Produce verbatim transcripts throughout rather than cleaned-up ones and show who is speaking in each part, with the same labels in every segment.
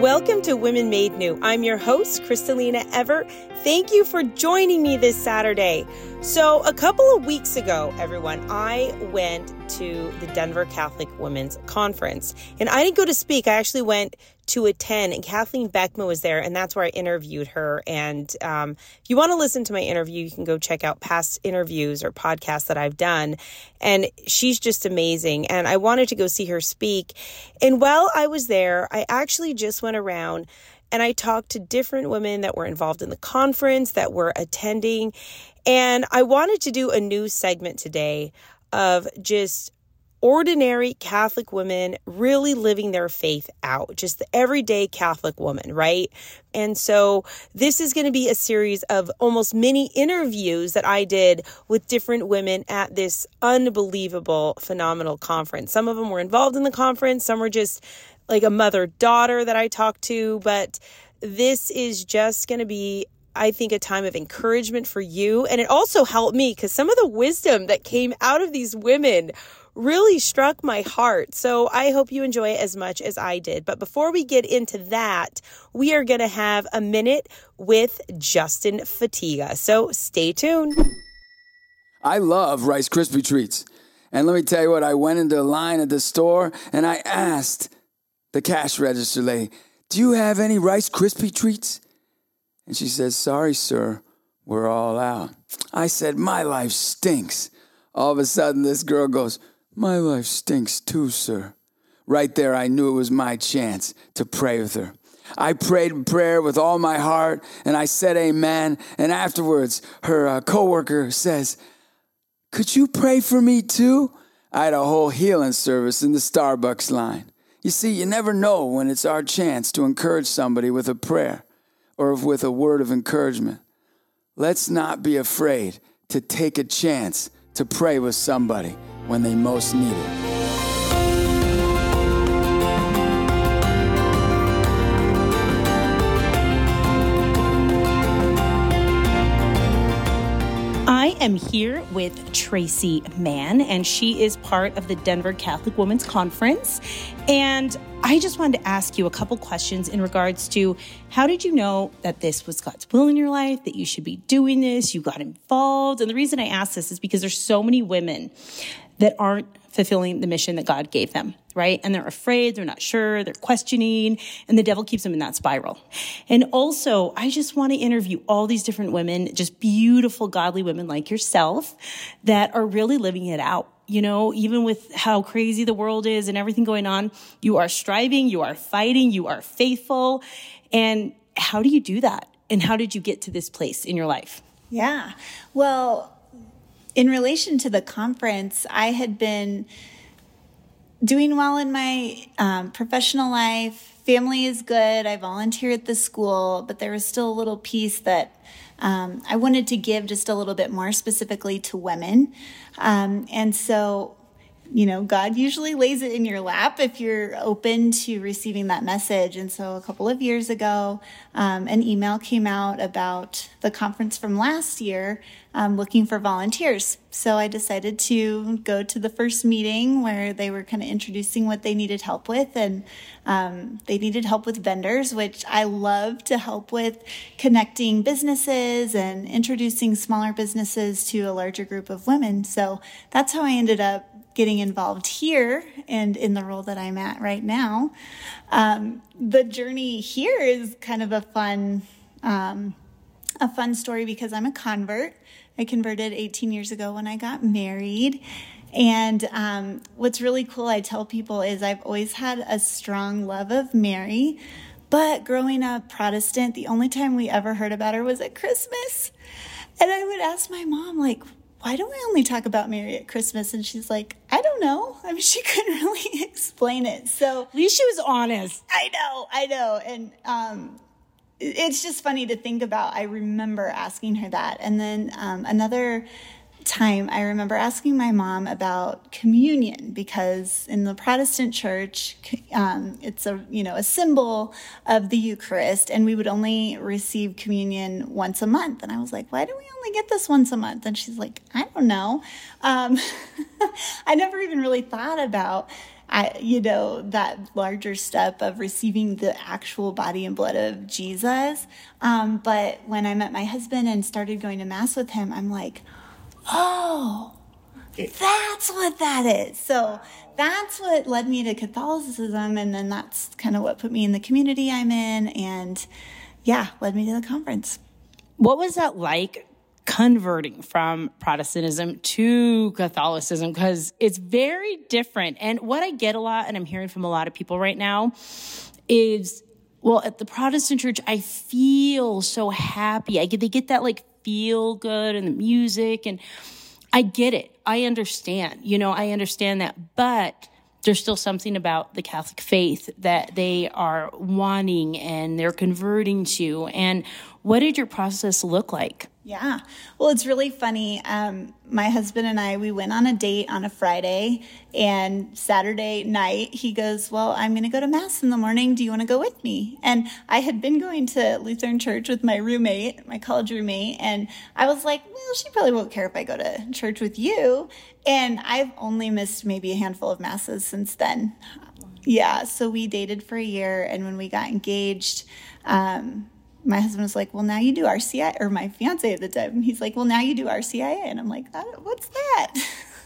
Speaker 1: Welcome to Women Made New. I'm your host, Kristalina Ever. Thank you for joining me this Saturday. So a couple of weeks ago, everyone, I went to the Denver Catholic Women's Conference. And I didn't go to speak. I actually went to attend, and Kathleen Beckman was there, and that's where I interviewed her. And um, if you want to listen to my interview, you can go check out past interviews or podcasts that I've done. And she's just amazing. And I wanted to go see her speak. And while I was there, I actually just went around and I talked to different women that were involved in the conference, that were attending. And I wanted to do a new segment today of just ordinary Catholic women really living their faith out, just the everyday Catholic woman, right? And so this is going to be a series of almost mini interviews that I did with different women at this unbelievable, phenomenal conference. Some of them were involved in the conference. Some were just like a mother-daughter that I talked to. But this is just going to be, I think, a time of encouragement for you. And it also helped me because some of the wisdom that came out of these women really struck my heart. So I hope you enjoy it as much as I did. But before we get into that, we are going to have a minute with Justin Fatiga. So stay tuned.
Speaker 2: I love Rice Krispie Treats. And let me tell you what, I went into a line at the store and I asked the cash register lady, "Do you have any Rice Krispie Treats?" And she says, "Sorry, sir, we're all out." I said, "My life stinks." All of a sudden, this girl goes, "My life stinks too, sir." Right there, I knew it was my chance to pray with her. I prayed prayer with all my heart, and I said amen. And afterwards, her uh, coworker says, "Could you pray for me too?" I had a whole healing service in the Starbucks line. You see, you never know when it's our chance to encourage somebody with a prayer or with a word of encouragement. Let's not be afraid to take a chance to pray with somebody when they most need it.
Speaker 1: I am here with Tracy Mann, and she is part of the Denver Catholic Women's Conference. And I just wanted to ask you a couple questions in regards to how did you know that this was God's will in your life, that you should be doing this, you got involved? And the reason I ask this is because there's so many women that aren't fulfilling the mission that God gave them, right? And they're afraid, they're not sure, they're questioning, and the devil keeps them in that spiral. And also, I just want to interview all these different women, just beautiful, godly women like yourself that are really living it out. You know, even with how crazy the world is and everything going on, you are striving, you are fighting, you are faithful. And how do you do that? And how did you get to this place in your life?
Speaker 3: Yeah, well, in relation to the conference, I had been doing well in my um, professional life. Family is good. I volunteer at the school, but there was still a little piece that um, I wanted to give just a little bit more specifically to women. Um, and so, you know, God usually lays it in your lap if you're open to receiving that message. And so a couple of years ago, um, an email came out about the conference from last year, um, looking for volunteers. So I decided to go to the first meeting where they were kind of introducing what they needed help with. And um, they needed help with vendors, which I love to help with, connecting businesses and introducing smaller businesses to a larger group of women. So that's how I ended up getting involved here and in the role that I'm at right now. Um, the journey here is kind of a fun, um, a fun story because I'm a convert. I converted eighteen years ago when I got married. And um, what's really cool, I tell people, is I've always had a strong love of Mary. But growing up Protestant, the only time we ever heard about her was at Christmas. And I would ask my mom, like, why do we only talk about Mary at Christmas? And she's like, I don't know. I mean, she couldn't really explain it. So
Speaker 1: At least she was honest.
Speaker 3: I know, I know. And um, it's just funny to think about. I remember asking her that. And then um, another time, I remember asking my mom about communion, because in the Protestant church, um, it's a you know a symbol of the Eucharist, and we would only receive communion once a month. And I was like, why do we only get this once a month? And she's like, I don't know. Um, I never even really thought about I, you know, that larger step of receiving the actual body and blood of Jesus. Um, but when I met my husband and started going to Mass with him, I'm like, oh, that's what that is. So that's what led me to Catholicism. And then that's kind of what put me in the community I'm in. And yeah, led me to the conference.
Speaker 1: What was that like, converting from Protestantism to Catholicism? Because it's very different. And what I get a lot, and I'm hearing from a lot of people right now, is, well, at the Protestant church, I feel so happy. I get, they get that like feel good and the music, and I get it. I understand, you know, I understand that, but there's still something about the Catholic faith that they are wanting and they're converting to. And what did your process look like?
Speaker 3: Yeah. Well, it's really funny. Um, my husband and I, we went on a date on a Friday, and Saturday night he goes, well, I'm going to go to Mass in the morning. Do you want to go with me? And I had been going to Lutheran church with my roommate, my college roommate. And I was like, well, she probably won't care if I go to church with you. And I've only missed maybe a handful of Masses since then. Yeah. So we dated for a year. And when we got engaged, um, my husband was like, well, now you do R C I A, or my fiance at the time. He's like, well, now you do R C I A. And I'm like, what's that?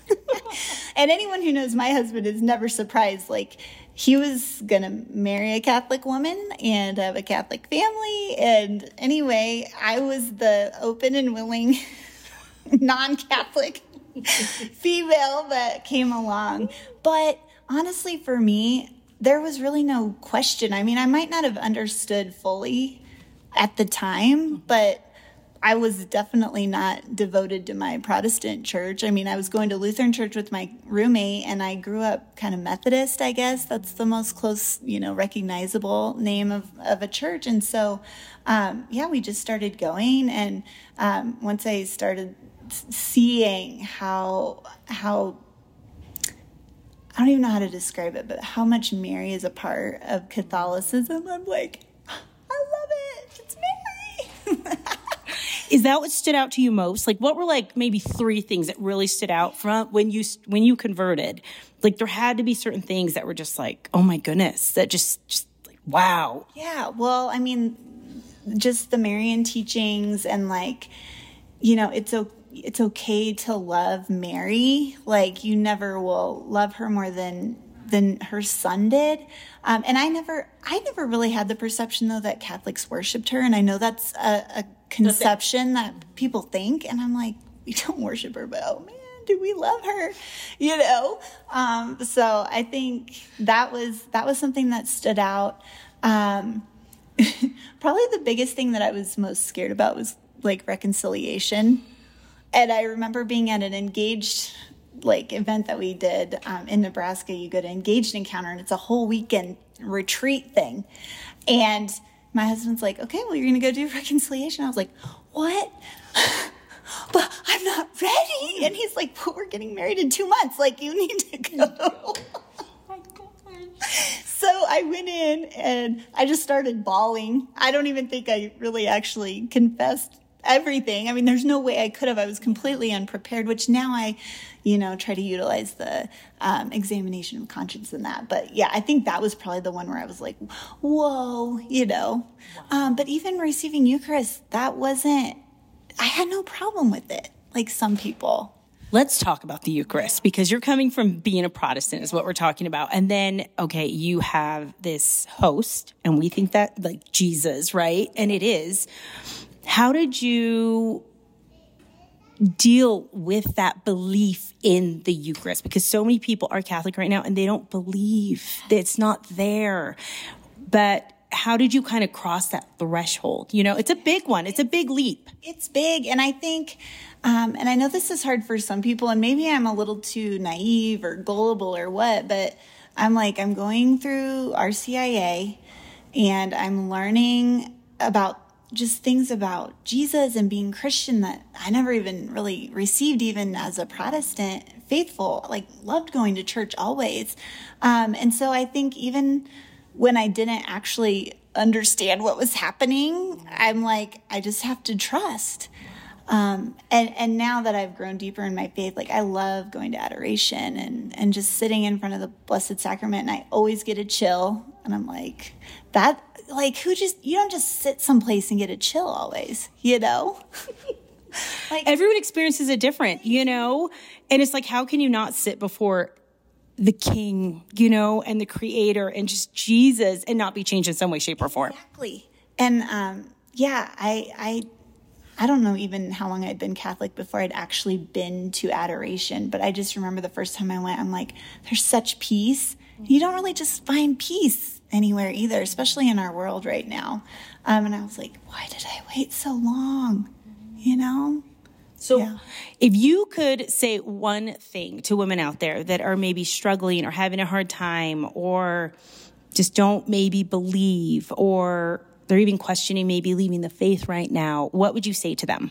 Speaker 3: And anyone who knows my husband is never surprised. Like, he was going to marry a Catholic woman and have a Catholic family. And anyway, I was the open and willing non-Catholic female that came along. But honestly, for me, there was really no question. I mean, I might not have understood fully at the time, but I was definitely not devoted to my Protestant church. I mean, I was going to Lutheran church with my roommate, and I grew up kind of Methodist, I guess. That's the most close, you know, recognizable name of, of a church. And so, um, yeah, we just started going. And um, once I started seeing how, how, I don't even know how to describe it, but how much Mary is a part of Catholicism, I'm like, I love it. It's Mary.
Speaker 1: Is that what stood out to you most? Like, what were like maybe three things that really stood out from when you when you converted? Like, there had to be certain things that were just like, oh my goodness, that just just like, wow.
Speaker 3: Yeah. Well, I mean, just the Marian teachings, and like, you know, it's okay. It's okay to love Mary. Like, you never will love her more than than her son did. Um, and I never, I never really had the perception though that Catholics worshipped her. And I know that's a, a conception that people think. And I'm like, we don't worship her, but oh man, do we love her? You know? Um, so I think that was, that was something that stood out. Um, probably the biggest thing that I was most scared about was like reconciliation. And I remember being at an engaged like event that we did um, in Nebraska. You go to Engaged Encounter, and it's a whole weekend retreat thing. And my husband's like, okay, well, you're going to go do reconciliation. I was like, what? But I'm not ready. And he's like, well, we're getting married in two months. Like, you need to go. So I went in and I just started bawling. I don't even think I really actually confessed everything. I mean, there's no way I could have. I was completely unprepared, which now I, you know, try to utilize the um, examination of conscience in that. But yeah, I think that was probably the one where I was like, whoa, you know. Wow. Um, but even receiving Eucharist, that wasn't, I had no problem with it, like some people.
Speaker 1: Let's talk about the Eucharist, because you're coming from being a Protestant is what we're talking about. And then, okay, you have this host, and we think that like Jesus, right? And it is. How did you deal with that belief in the Eucharist? Because so many people are Catholic right now and they don't believe that it's not there. But how did you kind of cross that threshold? You know, it's a big one. It's a big leap.
Speaker 3: It's big. And I think, um, and I know this is hard for some people, and maybe I'm a little too naive or gullible or what, but I'm like, I'm going through R C I A and I'm learning about just things about Jesus and being Christian that I never even really received, even as a Protestant faithful, like loved going to church always. Um, and so I think even when I didn't actually understand what was happening, I'm like, I just have to trust. Um, and, and now that I've grown deeper in my faith, like I love going to adoration and, and just sitting in front of the Blessed Sacrament, and I always get a chill. And I'm like, that, like, who just, you don't just sit someplace and get a chill always, you know?
Speaker 1: Like, everyone experiences it different, you know? And it's like, how can you not sit before the King, you know, and the Creator and just Jesus and not be changed in some way, shape, or form?
Speaker 3: Exactly. And, um, yeah, I, I, I don't know even how long I'd been Catholic before I'd actually been to adoration, but I just remember the first time I went, I'm like, there's such peace. You don't really just find peace anywhere either, especially in our world right now. Um, and I was like, why did I wait so long? You know?
Speaker 1: So
Speaker 3: yeah.
Speaker 1: If you could say one thing to women out there that are maybe struggling or having a hard time or just don't maybe believe, or they're even questioning maybe leaving the faith right now, what would you say to them?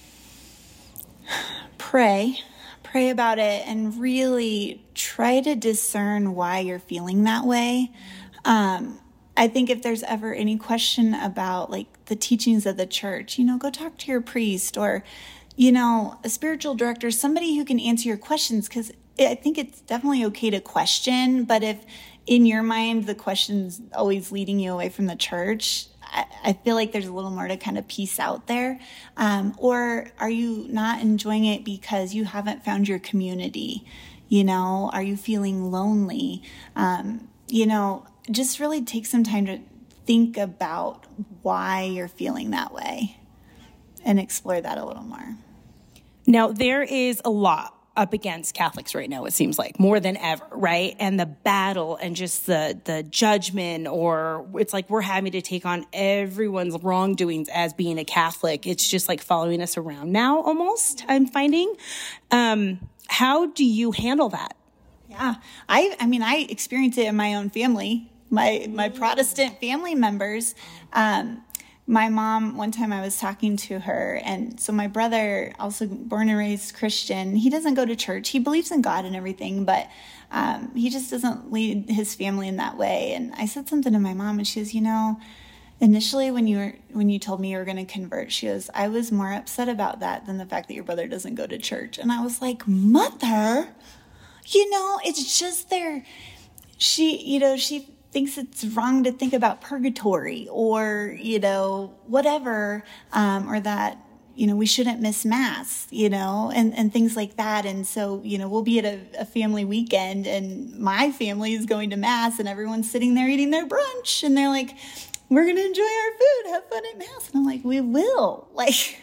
Speaker 3: Pray. Pray about it and really try to discern why you're feeling that way. Um, I think if there's ever any question about like the teachings of the church, you know, go talk to your priest or, you know, a spiritual director, somebody who can answer your questions, because I think it's definitely okay to question, but if in your mind the question's always leading you away from the church, I, I feel like there's a little more to kind of piece out there. Um, or are you not enjoying it because you haven't found your community? You know, are you feeling lonely? Um, you know, just really take some time to think about why you're feeling that way and explore that a little more.
Speaker 1: Now, there is a lot up against Catholics right now, it seems like, more than ever, right? And the battle and just the the judgment, or it's like we're having to take on everyone's wrongdoings as being a Catholic. It's just like following us around now, almost, I'm finding. Um, how do you handle that?
Speaker 3: Yeah, I I mean, I experience it in my own family, my my Protestant family members. Um, my mom, one time I was talking to her, and so my brother, also born and raised Christian, he doesn't go to church. He believes in God and everything, but um, he just doesn't lead his family in that way. And I said something to my mom, and she goes, you know, initially when you were when you told me you were going to convert, she goes, I was more upset about that than the fact that your brother doesn't go to church. And I was like, Mother, you know, it's just their, she, you know, she thinks it's wrong to think about purgatory or, you know, whatever, um, or that, you know, we shouldn't miss Mass, you know, and, and things like that. And so, you know, we'll be at a, a family weekend and my family is going to Mass and everyone's sitting there eating their brunch and they're like, we're going to enjoy our food, have fun at Mass. And I'm like, we will. Like,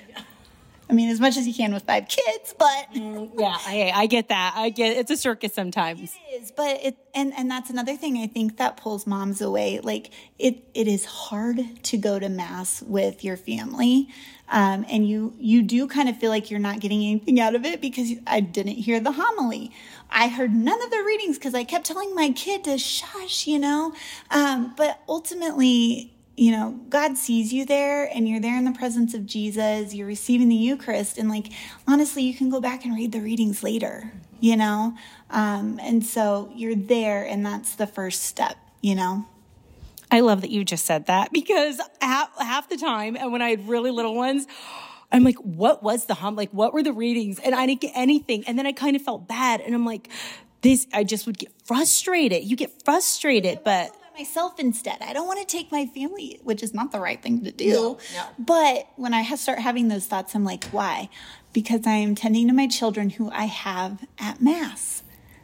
Speaker 3: I mean, as much as you can with five kids, but
Speaker 1: yeah, I, I get that. I get it's a circus sometimes.
Speaker 3: It is, but it and and that's another thing I think that pulls moms away. Like it, it is hard to go to Mass with your family, um, and you you do kind of feel like you're not getting anything out of it because I didn't hear the homily. I heard none of the readings because I kept telling my kid to shush, you know. Um, but ultimately, you know, God sees you there and you're there in the presence of Jesus, you're receiving the Eucharist. And like, honestly, you can go back and read the readings later, you know? Um, and so you're there and that's the first step, you know?
Speaker 1: I love that you just said that because half, half the time, and when I had really little ones, I'm like, what was the hum? Like, what were the readings? And I didn't get anything. And then I kind of felt bad. And I'm like, this, I just would get frustrated. You get frustrated, but
Speaker 3: myself instead. I don't want to take my family, which is not the right thing to do.
Speaker 1: No, no.
Speaker 3: But when I start having those thoughts, I'm like, why? Because I am tending to my children who I have at Mass.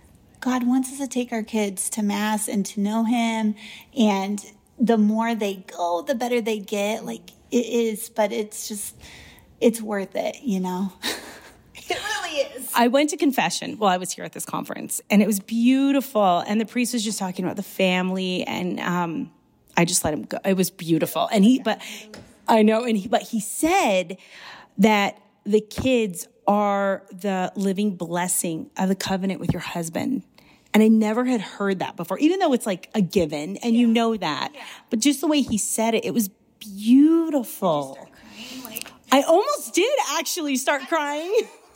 Speaker 3: God wants us to take our kids to Mass and to know Him. And the more they go, the better they get. Like it is, but it's just, it's worth it, you know? It really is.
Speaker 1: I went to confession while I was here at this conference, and it was beautiful. And the priest was just talking about the family, and um, I just let him go. It was beautiful. And he, but I know, and he, but he said that the kids are the living blessing of the covenant with your husband. And I never had heard that before, even though it's like a given, and yeah. you know that. Yeah. But just the way he said it, it was beautiful.
Speaker 3: Did you start crying? Like,
Speaker 1: I almost did actually start crying.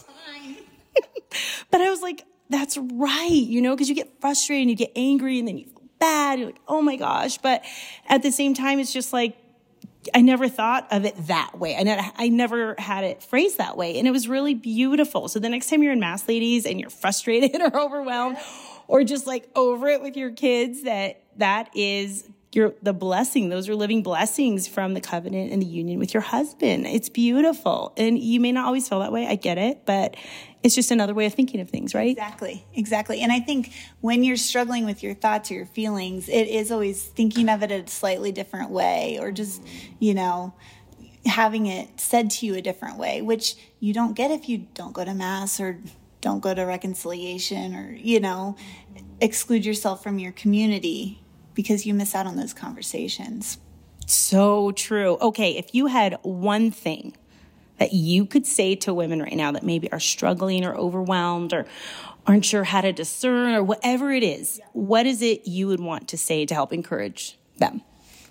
Speaker 1: But I was like, that's right, you know, because you get frustrated and you get angry and then you feel bad. You're like, oh my gosh. But at the same time, it's just like, I never thought of it that way. I, ne- I never had it phrased that way. And it was really beautiful. So the next time you're in Mass, ladies, and you're frustrated or overwhelmed or just like over it with your kids, that that is your the blessing. Those are living blessings from the covenant and the union with your husband. It's beautiful. And you may not always feel that way. I get it. But it's just another way of thinking of things, right?
Speaker 3: Exactly. Exactly. And I think when you're struggling with your thoughts or your feelings, it is always thinking of it a slightly different way, or just, you know, having it said to you a different way, which you don't get if you don't go to Mass or don't go to reconciliation, or, you know, exclude yourself from your community because you miss out on those conversations.
Speaker 1: So true. Okay, if you had one thing that you could say to women right now that maybe are struggling or overwhelmed or aren't sure how to discern or whatever it is, what is it you would want to say to help encourage them?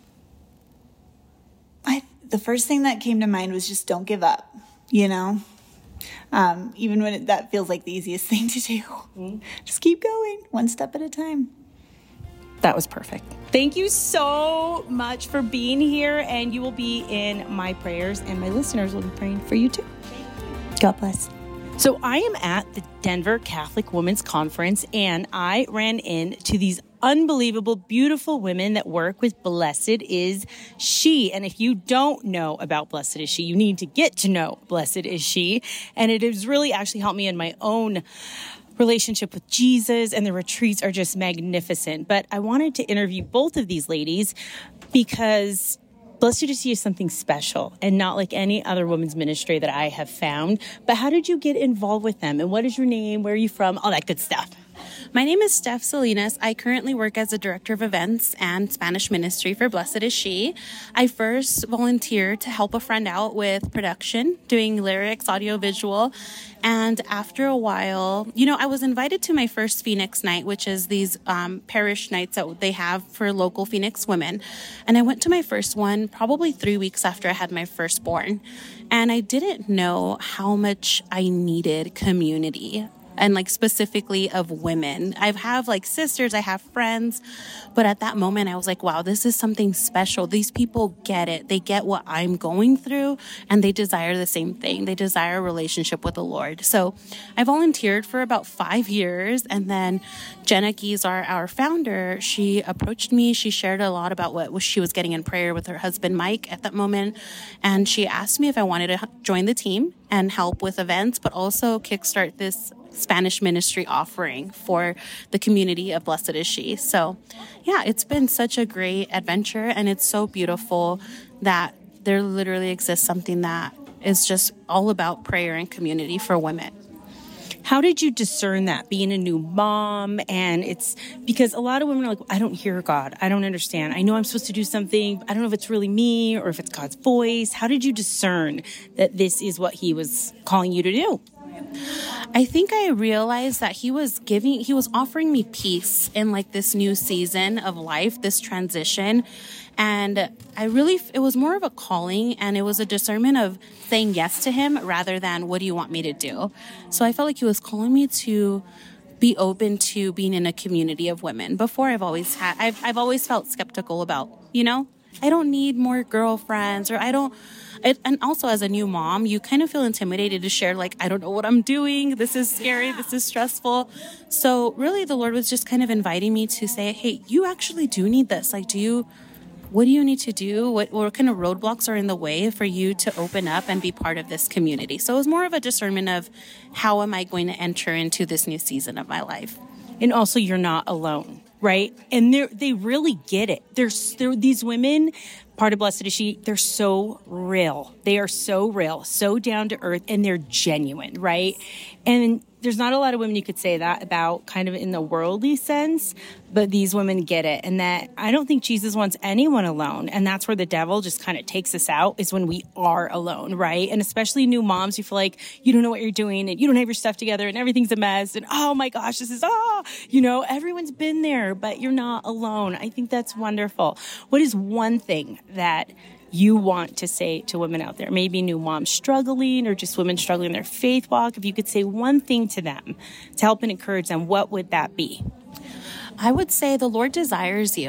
Speaker 3: I, the first thing that came to mind was just don't give up, you know? Um, even when it, that feels like the easiest thing to do. Mm-hmm. Just keep going, one step at a time.
Speaker 1: That was perfect. Thank you so much for being here, and you will be in my prayers, and my listeners will be praying for you too. God bless. So I am at the Denver Catholic Women's Conference, and I ran into these unbelievable, beautiful women that work with Blessed Is She. And if you don't know about Blessed Is She, you need to get to know Blessed Is She. And it has really actually helped me in my own relationship with Jesus, and the retreats are just magnificent. But I wanted to interview both of these ladies because Blessed Is She is something special and not like any other women's ministry that I have found. But how did you get involved with them? And what is your name? Where are you from? All that good stuff.
Speaker 4: My name is Steph Salinas. I currently work as a director of events and Spanish ministry for Blessed Is She. I first volunteered to help a friend out with production, doing lyrics, audio, visual. And after a while, you know, I was invited to my first Phoenix night, which is these um, parish nights that they have for local Phoenix women. And I went to my first one probably three weeks after I had my firstborn. And I didn't know how much I needed community. And like specifically of women. I have like sisters, I have friends, but at that moment I was like, wow, this is something special. These people get it. They get what I'm going through, and they desire the same thing. They desire a relationship with the Lord. So I volunteered for about five years. And then Jenna Gies, our founder, she approached me. She shared a lot about what she was getting in prayer with her husband, Mike, at that moment. And she asked me if I wanted to join the team and help with events, but also kickstart this Spanish ministry offering for the community of Blessed Is She. So yeah, it's been such a great adventure, and it's so beautiful that there literally exists something that is just all about prayer and community for women.
Speaker 1: How did you discern that, being a new mom? And it's because a lot of women are like, I don't hear God. I don't understand. I know I'm supposed to do something. I don't know if it's really me or if it's God's voice. How did you discern that this is what he was calling you to do?
Speaker 4: I think I realized that he was giving, he was offering me peace in like this new season of life, this transition. And I really, it was more of a calling, and it was a discernment of saying yes to him rather than what do you want me to do? So I felt like he was calling me to be open to being in a community of women. Before I've always had, I've, I've always felt skeptical about, you know, I don't need more girlfriends, or I don't, it, and also as a new mom, you kind of feel intimidated to share, like, I don't know what I'm doing. This is scary. This is stressful. So really the Lord was just kind of inviting me to say, hey, you actually do need this. Like, do you, what do you need to do? What, what kind of roadblocks are in the way for you to open up and be part of this community? So it was more of a discernment of how am I going to enter into this new season of my life?
Speaker 1: And also, you're not alone, right? And they they really get it. They're, they're these women, part of Blessed Is She, they're so real. They are so real, so down to earth, and they're genuine, right? And there's not a lot of women you could say that about kind of in the worldly sense, but these women get it. And that I don't think Jesus wants anyone alone. And that's where the devil just kind of takes us out, is when we are alone, right? And especially new moms, you feel like you don't know what you're doing and you don't have your stuff together and everything's a mess. And oh my gosh, this is, ah, you know, everyone's been there, but you're not alone. I think that's wonderful. What is one thing that you want to say to women out there, maybe new moms struggling or just women struggling in their faith walk? If you could say one thing to them to help and encourage them, what would that be?
Speaker 4: I would say the Lord desires you.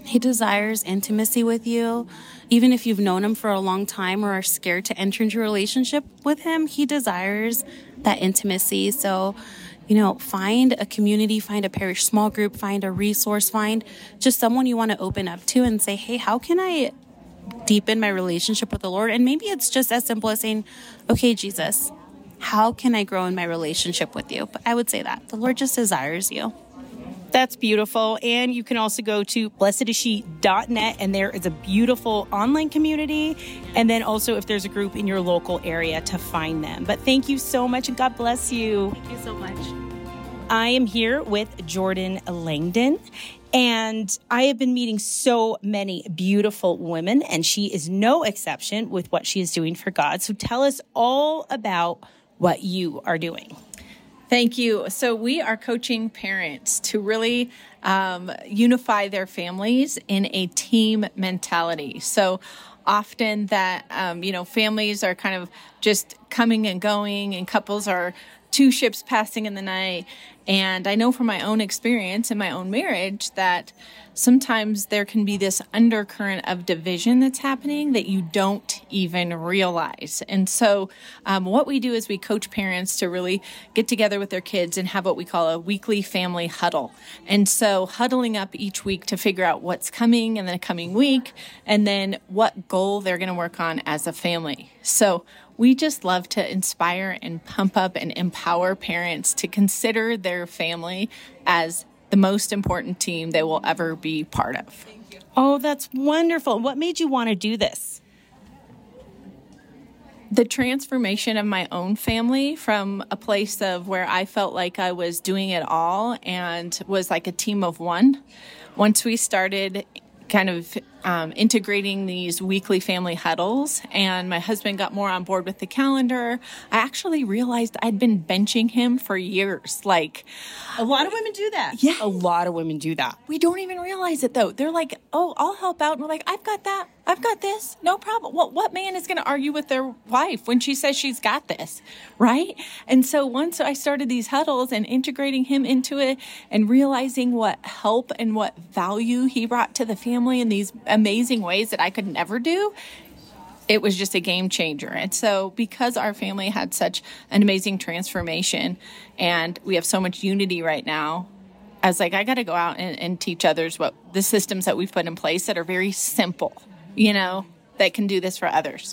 Speaker 4: He desires intimacy with you. Even if you've known him for a long time or are scared to enter into a relationship with him, he desires that intimacy. So, you know, find a community, find a parish small group, find a resource, find just someone you want to open up to and say, hey, how can I deepen my relationship with the Lord? And maybe it's just as simple as saying, okay, Jesus, how can I grow in my relationship with you? But I would say that the Lord just desires you.
Speaker 1: That's beautiful. And you can also go to blessed is she dot net, and there is a beautiful online community. And then also if there's a group in your local area to find them. But thank you so much, and God bless you.
Speaker 4: Thank you so much.
Speaker 1: I am here with Jordan Langdon, and I have been meeting so many beautiful women, and she is no exception with what she is doing for God. So tell us all about what you are doing.
Speaker 5: Thank you. So we are coaching parents to really um, unify their families in a team mentality. So often that, um, you know, families are kind of just coming and going, and couples are two ships passing in the night. And I know from my own experience in my own marriage that sometimes there can be this undercurrent of division that's happening that you don't even realize. And so um, what we do is we coach parents to really get together with their kids and have what we call a weekly family huddle. And so huddling up each week to figure out what's coming in the coming week, and then what goal they're going to work on as a family. So we just love to inspire and pump up and empower parents to consider their family as the most important team they will ever be part of.
Speaker 1: Oh, that's wonderful. What made you want to do this?
Speaker 5: The transformation of my own family from a place of where I felt like I was doing it all and was like a team of one. Once we started kind of um, integrating these weekly family huddles, and my husband got more on board with the calendar, I actually realized I'd been benching him for years. Like,
Speaker 1: a lot of women do that.
Speaker 5: Yeah.
Speaker 1: A lot of women do that.
Speaker 5: We don't even realize it, though. They're like, oh, I'll help out. And we're like, I've got that. I've got this. No problem. Well, what man is going to argue with their wife when she says she's got this, right? And so once I started these huddles and integrating him into it and realizing what help and what value he brought to the family in these amazing ways that I could never do, it was just a game changer. And so because our family had such an amazing transformation and we have so much unity right now, I was like, I got to go out and, and teach others what the systems that we've put in place that are very simple, you know, that can do this for others.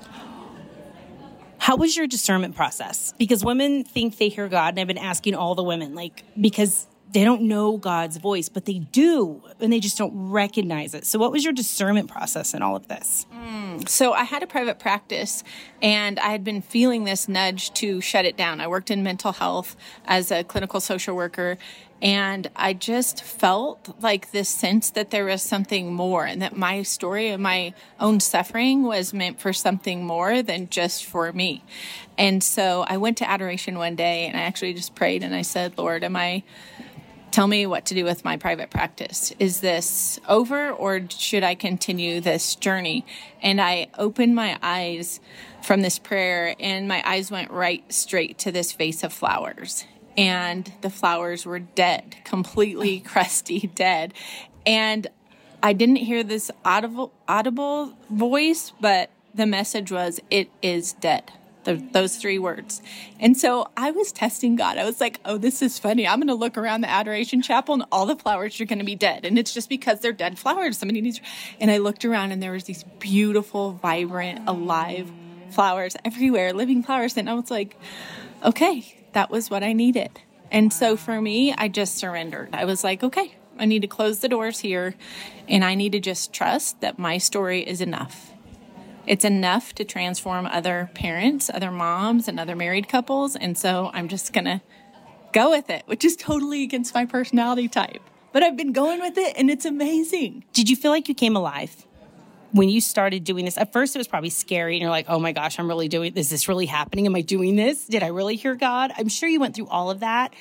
Speaker 1: How was your discernment process? Because women think they hear God, and I've been asking all the women, like, because they don't know God's voice, but they do, and they just don't recognize it. So what was your discernment process in all of this?
Speaker 5: Mm, so I had a private practice, and I had been feeling this nudge to shut it down. I worked in mental health as a clinical social worker, and I just felt like this sense that there was something more, and that my story and my own suffering was meant for something more than just for me. And so I went to adoration one day, and I actually just prayed, and I said, Lord, am I... Tell me what to do with my private practice. Is this over, or should I continue this journey? And I opened my eyes from this prayer, and my eyes went right straight to this vase of flowers. And the flowers were dead, completely crusty, dead. And I didn't hear this audible, audible voice, but the message was, it is dead. The, those three words. And so I was testing God. I was like, oh, this is funny. I'm going to look around the Adoration Chapel and all the flowers are going to be dead. And it's just because they're dead flowers. Somebody needs. And I looked around and there was these beautiful, vibrant, alive flowers everywhere, living flowers. And I was like, okay, that was what I needed. And so for me, I just surrendered. I was like, okay, I need to close the doors here. And I need to just trust that my story is enough. It's enough to transform other parents, other moms, and other married couples. And so I'm just going to go with it, which is totally against my personality type. But I've been going with it, and it's amazing.
Speaker 1: Did you feel like you came alive when you started doing this? At first, it was probably scary, and you're like, oh my gosh, I'm really doing this. Is this really happening? Am I doing this? Did I really hear God? I'm sure you went through all of that,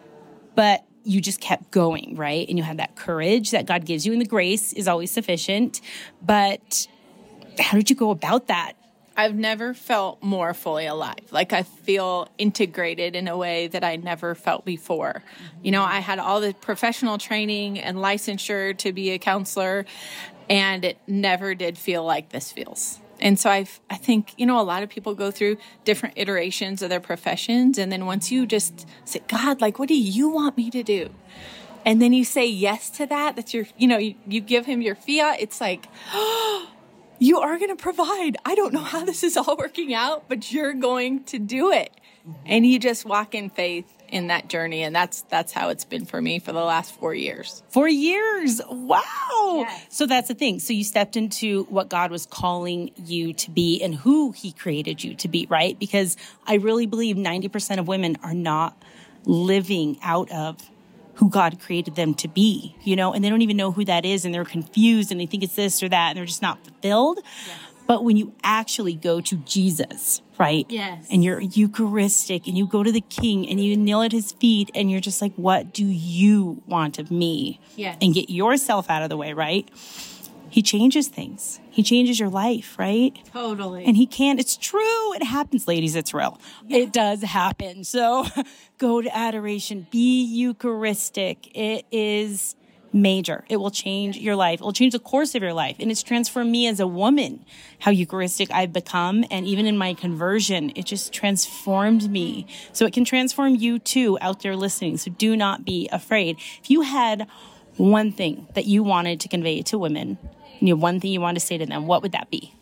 Speaker 1: but you just kept going, right? And you had that courage that God gives you, and the grace is always sufficient. But how did you go about that?
Speaker 5: I've never felt more fully alive. Like I feel integrated in a way that I never felt before. You know, I had all the professional training and licensure to be a counselor, and it never did feel like this feels. And so I I think, you know, a lot of people go through different iterations of their professions. And then once you just say, God, like, what do you want me to do? And then you say yes to that, that's your, you know, you, you give him your fiat. It's like, oh, you are going to provide. I don't know how this is all working out, but you're going to do it. And you just walk in faith in that journey. And that's that's how it's been for me for the last four years.
Speaker 1: Four years. Wow.
Speaker 5: Yes.
Speaker 1: So that's the thing. So you stepped into what God was calling you to be and who he created you to be, right? Because I really believe ninety percent of women are not living out of who God created them to be, you know, and they don't even know who that is, and they're confused and they think it's this or that, and they're just not fulfilled. Yes. But when you actually go to Jesus, right?
Speaker 5: Yes.
Speaker 1: And you're Eucharistic and you go to the King and you kneel at his feet and you're just like, what do you want of me?
Speaker 5: Yes.
Speaker 1: And get yourself out of the way, right? He changes things. He changes your life, right?
Speaker 5: Totally.
Speaker 1: And he can. It's true. It happens, ladies. It's real. Yeah. It does happen. So go to adoration. Be Eucharistic. It is major. It will change your life. It will change the course of your life. And it's transformed me as a woman, how Eucharistic I've become. And even in my conversion, it just transformed me. So it can transform you too out there listening. So do not be afraid. If you had one thing that you wanted to convey to women, you know, one thing you wanted to say to them, what would that be?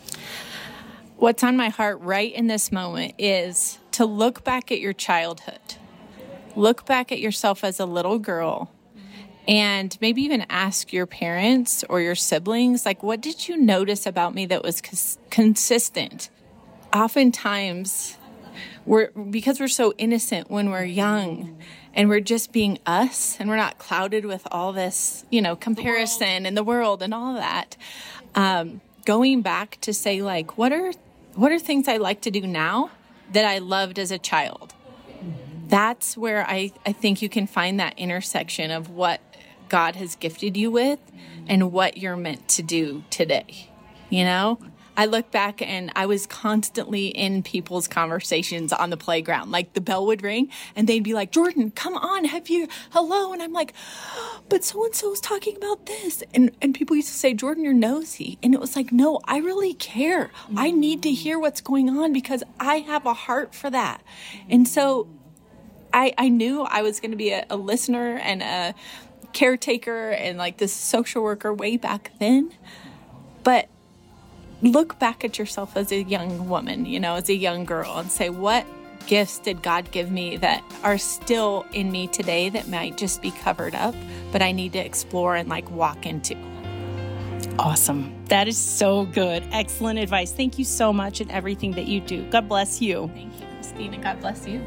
Speaker 5: What's on my heart right in this moment is to look back at your childhood. Look back at yourself as a little girl and maybe even ask your parents or your siblings, like, what did you notice about me that was cons- consistent? Oftentimes, we're because we're so innocent when we're young and we're just being us and we're not clouded with all this, you know, comparison and the world and all that. Um, going back to say, like, what are what are things I like to do now that I loved as a child? That's where I, I think you can find that intersection of what God has gifted you with and what you're meant to do today. You know, I look back and I was constantly in people's conversations on the playground. Like the bell would ring and they'd be like, Jordan, come on, have you, hello. And I'm like, but so-and-so is talking about this. And, and people used to say, Jordan, you're nosy. And it was like, no, I really care. I need to hear what's going on because I have a heart for that. And so I, I knew I was going to be a, a listener and a caretaker and like this social worker way back then. But look back at yourself as a young woman, you know, as a young girl and say, what gifts did God give me that are still in me today that might just be covered up, but I need to explore and like walk into.
Speaker 1: Awesome. That is so good. Excellent advice. Thank you so much in everything that you do. God bless you.
Speaker 5: Thank you, Christina. God bless you.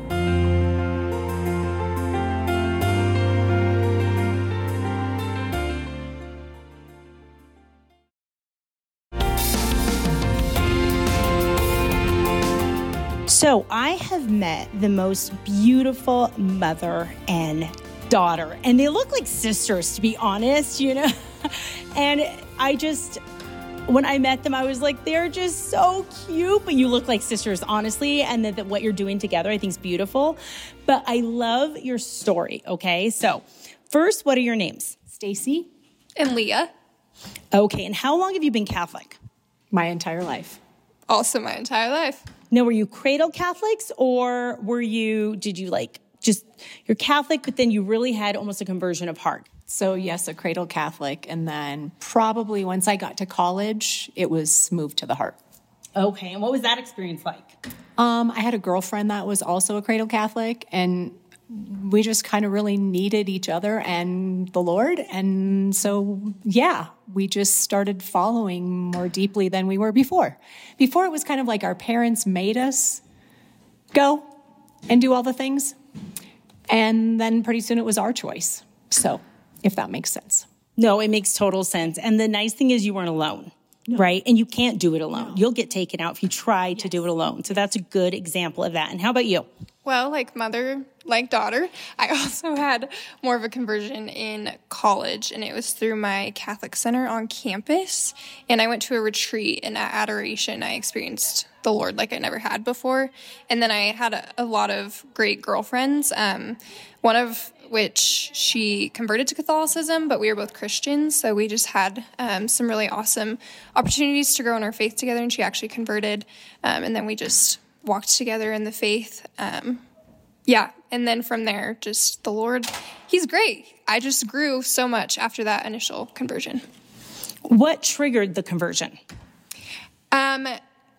Speaker 1: So I have met the most beautiful mother and daughter, and they look like sisters, to be honest, you know, and I just, when I met them, I was like, they're just so cute, but you look like sisters, honestly, and that, that what you're doing together, I think is beautiful, but I love your story, okay? So first, what are your names?
Speaker 6: Stacy
Speaker 7: and Leah.
Speaker 1: Okay, and how long have you been Catholic?
Speaker 6: My entire life.
Speaker 7: Also my entire life.
Speaker 1: Now, were you cradle Catholics or were you, did you like just, you're Catholic, but then you really had almost a conversion of heart?
Speaker 6: So yes, a cradle Catholic. And then probably once I got to college, it was moved to the heart.
Speaker 1: Okay. And what was that experience like?
Speaker 6: Um, I had a girlfriend that was also a cradle Catholic, and we just kind of really needed each other and the Lord. And so, yeah, we just started following more deeply than we were before. Before it was kind of like our parents made us go and do all the things. And then pretty soon it was our choice. So if that makes sense.
Speaker 1: No, it makes total sense. And the nice thing is you weren't alone. no. right? And you can't do it alone. No. You'll get taken out if you try yes. to do it alone. So that's a good example of that. And how about you?
Speaker 7: Well, like mother, like daughter, I also had more of a conversion in college, and it was through my Catholic center on campus. And I went to a retreat, and at adoration, I experienced the Lord like I never had before. And then I had a, a lot of great girlfriends, um, one of which she converted to Catholicism, but we were both Christians, so we just had um, some really awesome opportunities to grow in our faith together, and she actually converted, um, and then we just walked together in the faith. Um, yeah. And then from there, just the Lord, he's great. I just grew so much after that initial conversion.
Speaker 1: What triggered the conversion?
Speaker 7: Um,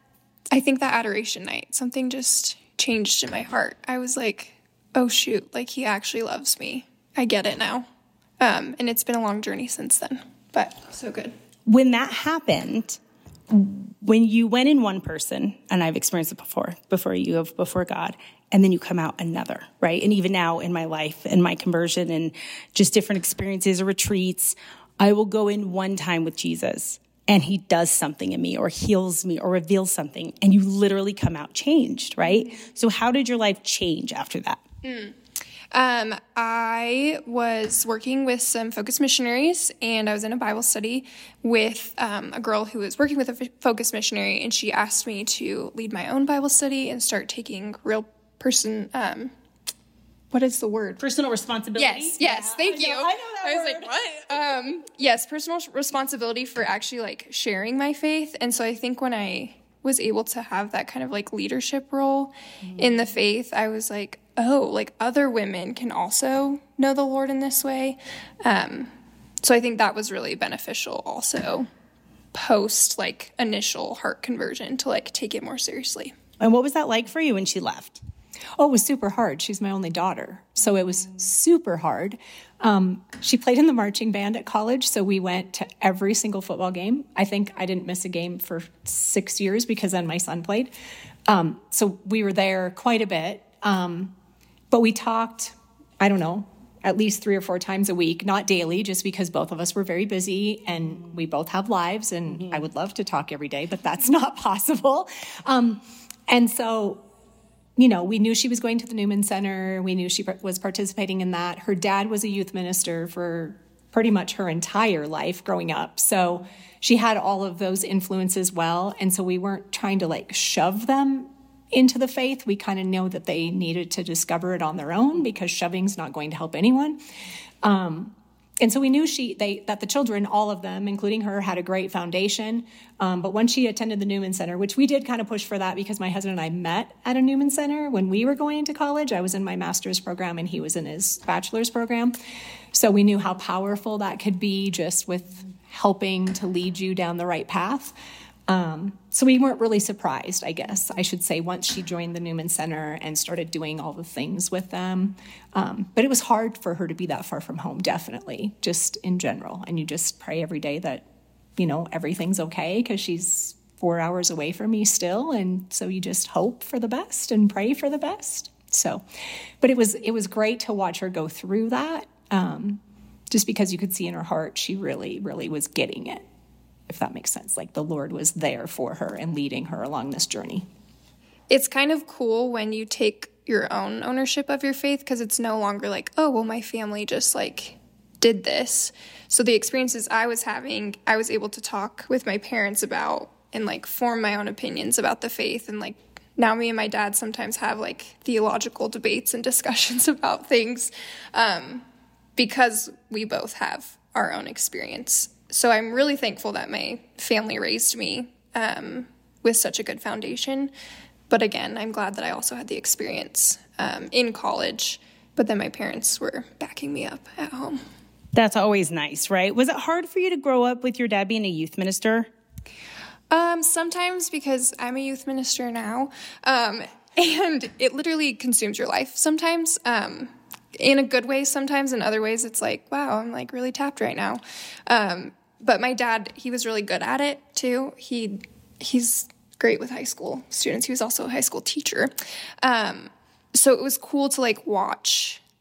Speaker 7: I think that adoration night, something just changed in my heart. I was like, oh shoot, like he actually loves me. I get it now. Um, and it's been a long journey since then, but so good.
Speaker 1: When that happened, when you went in one person, and I've experienced it before, before you go before God, and then you come out another, right? And even now in my life and my conversion and just different experiences or retreats, I will go in one time with Jesus and he does something in me or heals me or reveals something, and you literally come out changed, right? So how did your life change after that?
Speaker 7: Mm. Um, I was working with some Focus missionaries, and I was in a Bible study with um, a girl who was working with a Focus missionary, and she asked me to lead my own Bible study and start taking real person, um, what is the word?
Speaker 1: Personal responsibility.
Speaker 7: Yes, yes,
Speaker 1: yeah,
Speaker 7: thank
Speaker 1: I
Speaker 7: you.
Speaker 1: Know, I know that
Speaker 7: I was
Speaker 1: word.
Speaker 7: like, what? Um, yes, personal responsibility for actually like sharing my faith. And so I think when I was able to have that kind of like leadership role mm-hmm. in the faith, I was like, oh, like other women can also know the Lord in this way. Um, so I think that was really beneficial also post like initial heart conversion to like take it more seriously.
Speaker 1: And what was that like for you when she left?
Speaker 6: Oh, it was super hard. She's my only daughter. So it was super hard. Um, she played in the marching band at college, so we went to every single football game. I think I didn't miss a game for six years because then my son played. Um, so we were there quite a bit. Um, but we talked, I don't know, at least three or four times a week, not daily, just because both of us were very busy and we both have lives, and mm-hmm. I would love to talk every day, but that's not possible. Um, and so... You know, we knew she was going to the Newman Center. We knew she was participating in that. Her dad was a youth minister for pretty much her entire life growing up. So she had all of those influences well. And so we weren't trying to like shove them into the faith. We kind of know that they needed to discover it on their own because shoving's not going to help anyone. Um, And so we knew she they that the children, all of them, including her, had a great foundation. Um, but when she attended the Newman Center, which we did kind of push for that because my husband and I met at a Newman Center when we were going to college. I was in my master's program and he was in his bachelor's program. So we knew how powerful that could be just with helping to lead you down the right path. Um, so we weren't really surprised, I guess, I should say, once she joined the Newman Center and started doing all the things with them. Um, but it was hard for her to be that far from home, definitely, just in general. And you just pray every day that, you know, everything's okay because she's four hours away from me still. And so you just hope for the best and pray for the best. So, but it was, it was great to watch her go through that, um, just because you could see in her heart she really, really was getting it. If that makes sense, like the Lord was there for her and leading her along this journey.
Speaker 7: It's kind of cool when you take your own ownership of your faith because it's no longer like, oh, well, my family just like did this. So the experiences I was having, I was able to talk with my parents about and like form my own opinions about the faith. And like now me and my dad sometimes have like theological debates and discussions about things um, because we both have our own experience. So I'm really thankful that my family raised me um, with such a good foundation. But again, I'm glad that I also had the experience um, in college, but then my parents were backing me up at home.
Speaker 1: That's always nice, right? Was it hard for you to grow up with your dad being a youth minister?
Speaker 7: Um, sometimes because I'm a youth minister now, um, and it literally consumes your life sometimes. Um, in a good way sometimes, in other ways it's like, wow, I'm like really tapped right now. Um, but my dad, he was really good at it too. He he's great with high school students. He was also a high school teacher. Um, so it was cool to like watch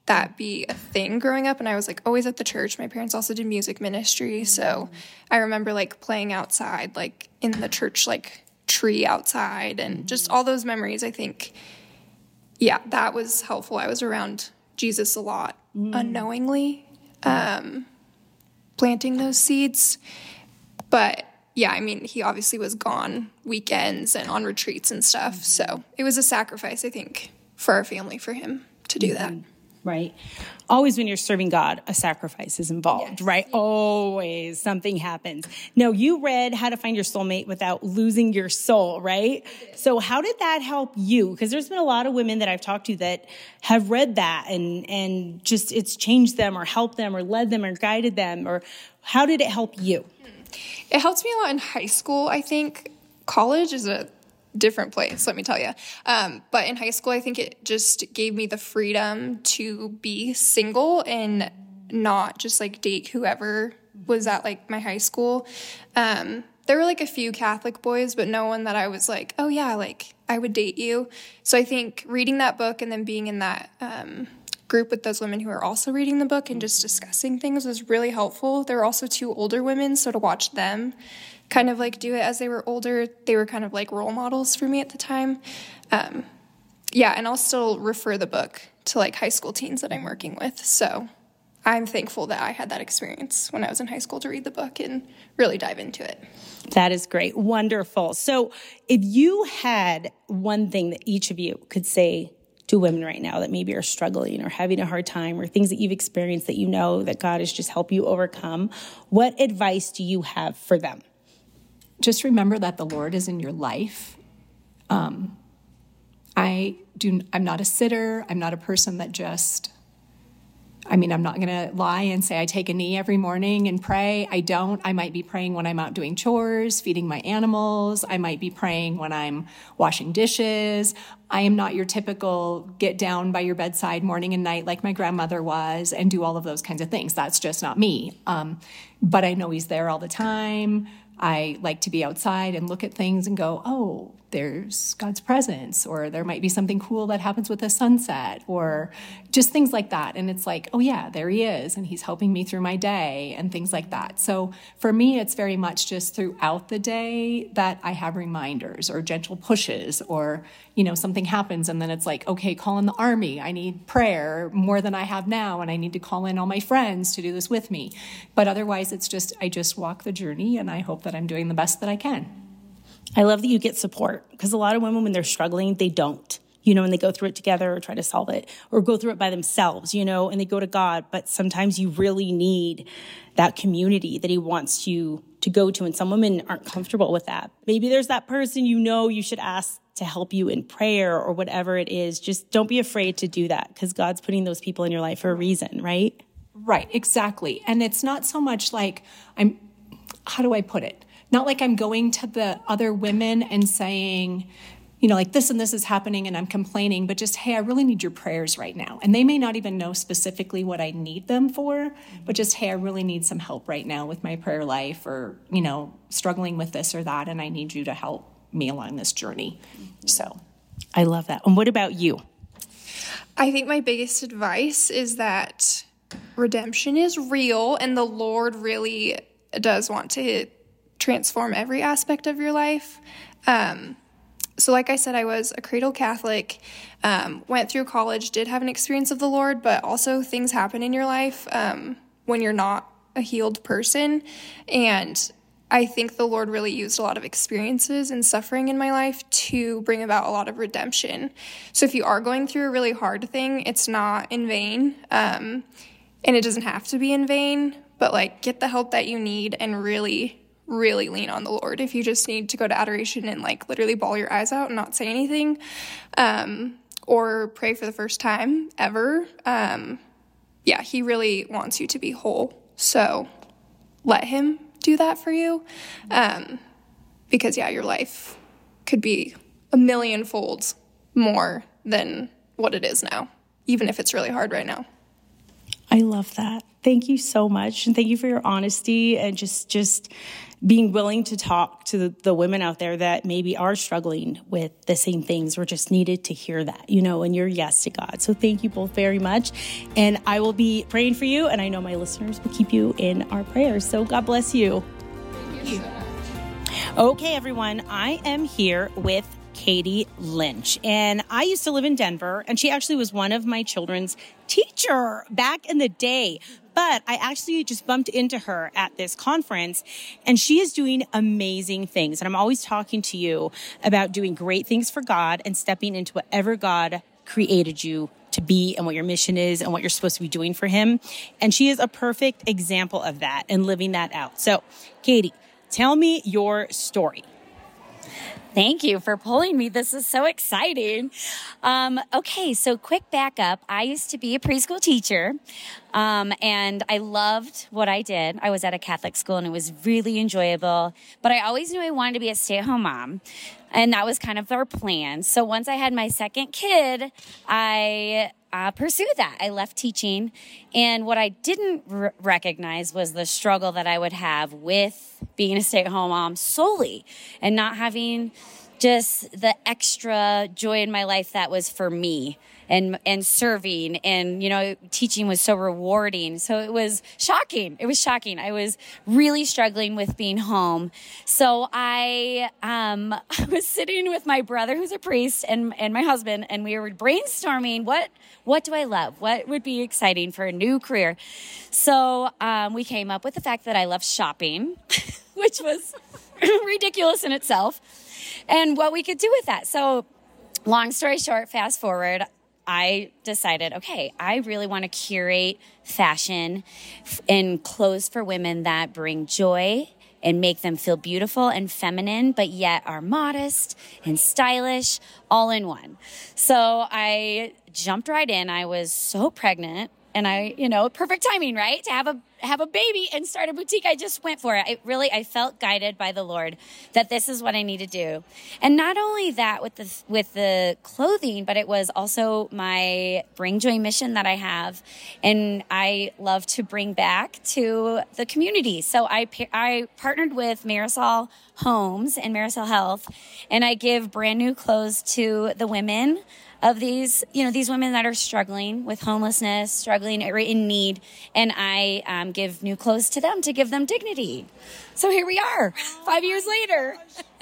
Speaker 7: that be a thing growing up. And I was like always at the church. My parents also did music ministry. So I remember like playing outside, like in the church, like tree outside, and just all those memories. I think, yeah, that was helpful. I was around Jesus a lot mm. unknowingly, um, planting those seeds. But yeah, I mean, he obviously was gone weekends and on retreats and stuff. So it was a sacrifice, I think, for our family, for him to do that.
Speaker 1: Right. Always when you're serving God, a sacrifice is involved, yes. right? Always something happens. Now, you read How to Find Your Soulmate Without Losing Your Soul, right? So how did that help you? Because there's been a lot of women that I've talked to that have read that and, and just it's changed them or helped them or led them or guided them. Or how did it help you?
Speaker 7: It helps me a lot in high school, I think. College is a different place, let me tell you. Um, but in high school, I think it just gave me the freedom to be single and not just like date whoever was at like my high school. Um, there were like a few Catholic boys, but no one that I was like, oh yeah, like I would date you. So I think reading that book and then being in that um, group with those women who are also reading the book and just discussing things was really helpful. There were also two older women, so to watch them kind of like do it as they were older, they were kind of like role models for me at the time. Um, yeah, and I'll still refer the book to like high school teens that I'm working with. So I'm thankful that I had that experience when I was in high school to read the book and really dive into it.
Speaker 1: That is great. Wonderful. So if you had one thing that each of you could say to women right now that maybe are struggling or having a hard time or things that you've experienced that you know that God has just helped you overcome, what advice do you have for them?
Speaker 6: Just remember that the Lord is in your life. Um, I do. I'm not a sitter. I'm not a person that just, I mean, I'm not going to lie and say I take a knee every morning and pray. I don't. I might be praying when I'm out doing chores, feeding my animals. I might be praying when I'm washing dishes. I am not your typical get down by your bedside morning and night like my grandmother was and do all of those kinds of things. That's just not me. Um, but I know he's there all the time. I like to be outside and look at things and go, oh, there's God's presence, or there might be something cool that happens with the sunset, or just things like that. And it's like, oh yeah, there he is, and he's helping me through my day and things like that. So for me, it's very much just throughout the day that I have reminders or gentle pushes, or, you know, something happens and then it's like, okay, call in the army. I need prayer more than I have now, and I need to call in all my friends to do this with me. But otherwise, it's just, I just walk the journey, and I hope that I'm doing the best that I can.
Speaker 1: I love that you get support, because a lot of women, when they're struggling, they don't, you know, and they go through it together or try to solve it or go through it by themselves, you know, and they go to God. But sometimes you really need that community that he wants you to go to. And some women aren't comfortable with that. Maybe there's that person, you know, you should ask to help you in prayer or whatever it is. Just don't be afraid to do that, because God's putting those people in your life for a reason, right?
Speaker 6: Right, exactly. And it's not so much like I'm, how do I put it? Not like I'm going to the other women and saying, you know, like this and this is happening and I'm complaining, but just, hey, I really need your prayers right now. And they may not even know specifically what I need them for, but just, hey, I really need some help right now with my prayer life, or, you know, struggling with this or that, and I need you to help me along this journey. So
Speaker 1: I love that. And what about you?
Speaker 7: I think my biggest advice is that redemption is real, and the Lord really does want to transform every aspect of your life. Um, so like I said, I was a cradle Catholic, um, went through college, did have an experience of the Lord, but also things happen in your life um, when you're not a healed person. And I think the Lord really used a lot of experiences and suffering in my life to bring about a lot of redemption. So if you are going through a really hard thing, it's not in vain. Um, and it doesn't have to be in vain, but like get the help that you need and really really lean on the Lord. If you just need to go to adoration and like literally bawl your eyes out and not say anything, um, or pray for the first time ever, um, yeah, he really wants you to be whole. So let him do that for you, um, because yeah, your life could be a million folds more than what it is now, even if it's really hard right now.
Speaker 1: I love that. Thank you so much. And thank you for your honesty and just, just being willing to talk to the, the women out there that maybe are struggling with the same things or just needed to hear that, you know, and your yes to God. So thank you both very much. And I will be praying for you. And I know my listeners will keep you in our prayers. So God bless you.
Speaker 7: Thank you.
Speaker 1: Okay, everyone, I am here with Katie Lynch, and I used to live in Denver, and she actually was one of my children's teacher back in the day. But I actually just bumped into her at this conference, and she is doing amazing things. And I'm always talking to you about doing great things for God and stepping into whatever God created you to be and what your mission is and what you're supposed to be doing for him. And she is a perfect example of that and living that out. So, Katie, tell me your story.
Speaker 8: Thank you for pulling me. This is so exciting. Um, okay, so quick backup. I used to be a preschool teacher, um, and I loved what I did. I was at a Catholic school, and it was really enjoyable. But I always knew I wanted to be a stay-at-home mom, and that was kind of our plan. So once I had my second kid, I uh, pursued that. I left teaching, and what I didn't r- recognize was the struggle that I would have with being a stay-at-home mom solely and not having just the extra joy in my life that was for me and and serving and, you know, teaching was so rewarding. So it was shocking. It was shocking. I was really struggling with being home. So I um, I was sitting with my brother, who's a priest, and, and my husband, and we were brainstorming what what do I love? What would be exciting for a new career? So um, we came up with the fact that I love shopping, which was ridiculous in itself, and what we could do with that. So long story short, fast forward, I decided, okay, I really want to curate fashion and clothes for women that bring joy and make them feel beautiful and feminine, but yet are modest and stylish all in one. So I jumped right in. I was so pregnant. And I, you know, perfect timing, right? To have a have a baby and start a boutique. I just went for it. I really, I felt guided by the Lord that this is what I need to do. And not only that with the with the clothing, but it was also my Bring Joy mission that I have, and I love to bring back to the community. So I I partnered with Marisol Homes and Marisol Health, and I give brand new clothes to the women of these, you know, these women that are struggling with homelessness, struggling or in need, and I um, give new clothes to them to give them dignity. So here we are, five years later.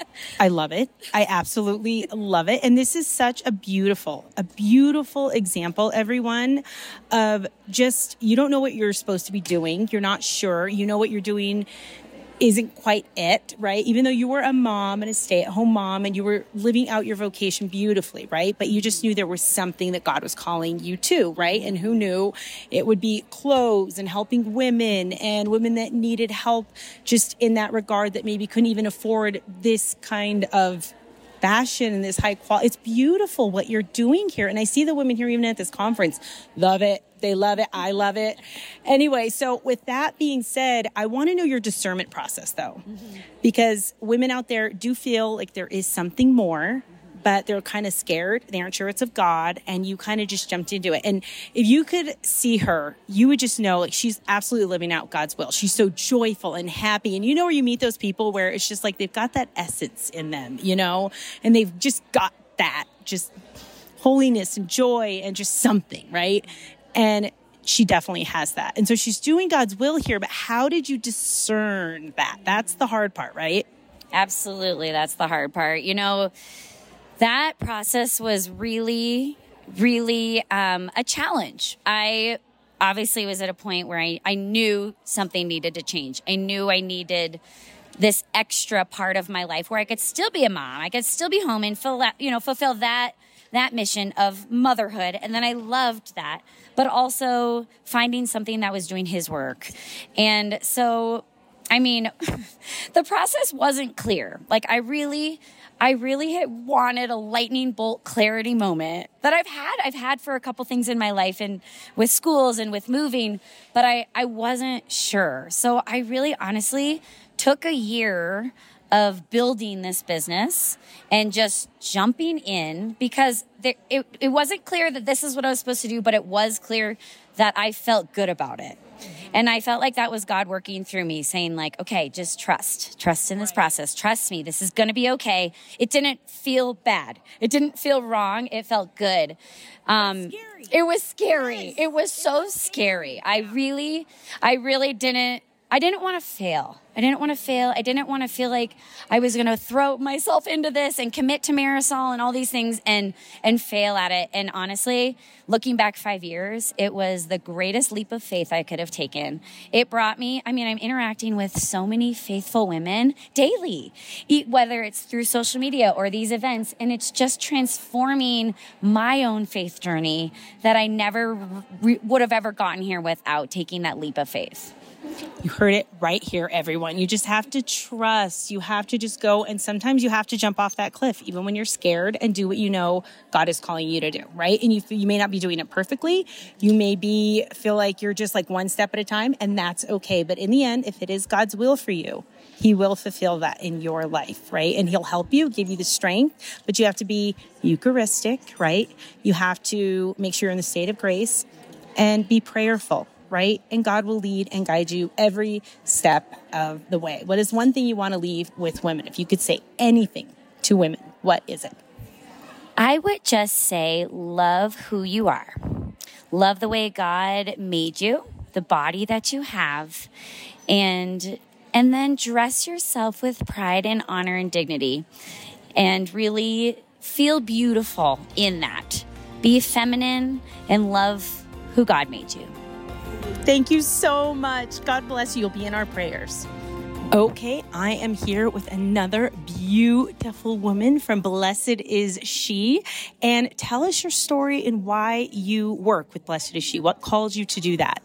Speaker 1: I love it. I absolutely love it. And this is such a beautiful, a beautiful example, everyone, of just, you don't know what you're supposed to be doing. You're not sure. You know what you're doing isn't quite it, right? Even though you were a mom and a stay-at-home mom and you were living out your vocation beautifully, right? But you just knew there was something that God was calling you to, right? And who knew it would be clothes and helping women and women that needed help just in that regard that maybe couldn't even afford this kind of fashion and this high quality. It's beautiful what you're doing here. And I see the women here even at this conference. Love it. They love it. I love it. Anyway, so with that being said, I want to know your discernment process, though, mm-hmm. because women out there do feel like there is something more, mm-hmm. but they're kind of scared. They aren't sure it's of God, and you kind of just jumped into it. And if you could see her, you would just know like she's absolutely living out God's will. She's so joyful and happy. And you know where you meet those people where it's just like they've got that essence in them, you know, and they've just got that just holiness and joy and just something, right? And she definitely has that. And so she's doing God's will here, but how did you discern that? That's the hard part, right?
Speaker 8: Absolutely. That's the hard part. You know, that process was really, really um, a challenge. I obviously was at a point where I, I knew something needed to change. I knew I needed this extra part of my life where I could still be a mom. I could still be home and fill that, you know, fulfill that that mission of motherhood. And then I loved that, but also finding something that was doing his work. And so, I mean, the process wasn't clear. Like I really, I really had wanted a lightning bolt clarity moment that I've had, I've had for a couple things in my life and with schools and with moving, but I, I wasn't sure. So I really honestly took a year of building this business and just jumping in, because there, it, it wasn't clear that this is what I was supposed to do, but it was clear that I felt good about it. And I felt like that was God working through me, saying like, okay, just trust, trust in this process. Trust me. This is going to be okay. It didn't feel bad. It didn't feel wrong. It felt good. Um, it was scary. It was so scary. I really, I really didn't, I didn't want to fail. I didn't want to fail. I didn't want to feel like I was going to throw myself into this and commit to Marisol and all these things and and fail at it. And honestly, looking back five years, it was the greatest leap of faith I could have taken. It brought me, I mean, I'm interacting with so many faithful women daily, whether it's through social media or these events, and it's just transforming my own faith journey that I never re- would have ever gotten here without taking that leap of faith.
Speaker 1: You heard it right here, everyone. You just have to trust. You have to just go, and sometimes you have to jump off that cliff, even when you're scared, and do what you know God is calling you to do, right? And you you may not be doing it perfectly. You may be feel like you're just like one step at a time, and that's okay. But in the end, if it is God's will for you, He will fulfill that in your life, right? And He'll help you, give you the strength, but you have to be Eucharistic, right? You have to make sure you're in the state of grace and be prayerful, right? And God will lead and guide you every step of the way. What is one thing you want to leave with women? If you could say anything to women, what is it?
Speaker 8: I would just say, love who you are. Love the way God made you, the body that you have, and and then dress yourself with pride and honor and dignity, and really feel beautiful in that. Be feminine and love who God made you.
Speaker 1: Thank you so much. God bless you. You'll be in our prayers. Okay, I am here with another beautiful woman from Blessed Is She. And tell us your story and why you work with Blessed Is She. What called you to do that?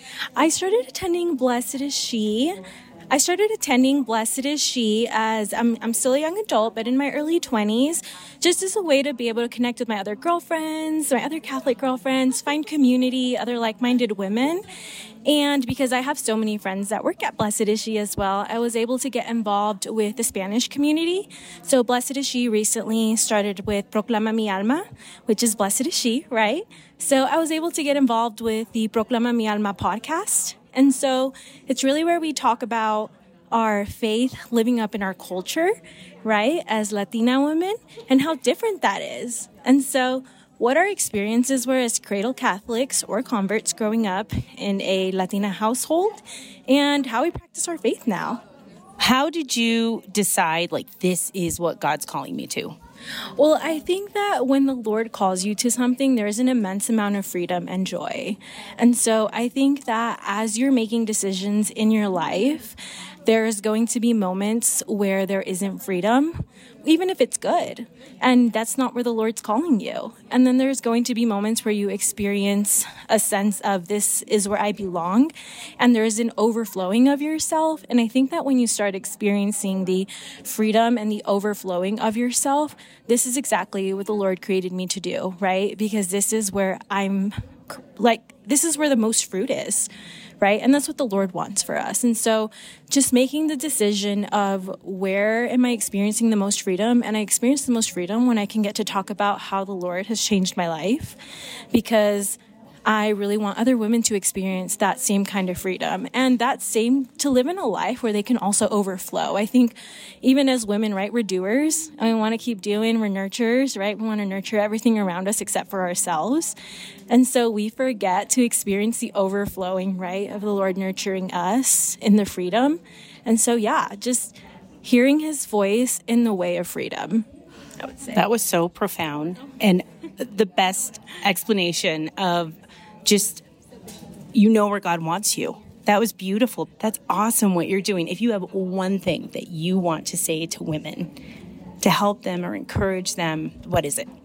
Speaker 9: I started attending Blessed Is She. I started attending Blessed Is She as I'm, I'm still a young adult, but in my early twenties, just as a way to be able to connect with my other girlfriends, my other Catholic girlfriends, find community, other like-minded women. And because I have so many friends that work at Blessed Is She as well, I was able to get involved with the Spanish community. So Blessed Is She recently started with Proclama Mi Alma, which is Blessed Is She, right? So I was able to get involved with the Proclama Mi Alma podcast. And so it's really where we talk about our faith living up in our culture, right, as Latina women, and how different that is. And so what our experiences were as cradle Catholics or converts growing up in a Latina household, and how we practice our faith now.
Speaker 1: How did you decide, like, this is what God's calling me to?
Speaker 9: Well, I think that when the Lord calls you to something, there's an immense amount of freedom and joy. And so I think that as you're making decisions in your life, there's going to be moments where there isn't freedom, even if it's good. And that's not where the Lord's calling you. And then there's going to be moments where you experience a sense of this is where I belong. And there is an overflowing of yourself. And I think that when you start experiencing the freedom and the overflowing of yourself, this is exactly what the Lord created me to do, right? Because this is where I'm like, this is where the most fruit is. Right? And that's what the Lord wants for us. And so just making the decision of where am I experiencing the most freedom? And I experience the most freedom when I can get to talk about how the Lord has changed my life, because I really want other women to experience that same kind of freedom and that same to live in a life where they can also overflow. I think even as women, right, we're doers and we want to keep doing, we're nurturers, right? We want to nurture everything around us except for ourselves. And so we forget to experience the overflowing, right, of the Lord nurturing us in the freedom. And so, yeah, just hearing His voice in the way of freedom, I would say.
Speaker 1: That was so profound and the best explanation of just, you know where God wants you. That was beautiful. That's awesome what you're doing. If you have one thing that you want to say to women to help them or encourage them, what is it?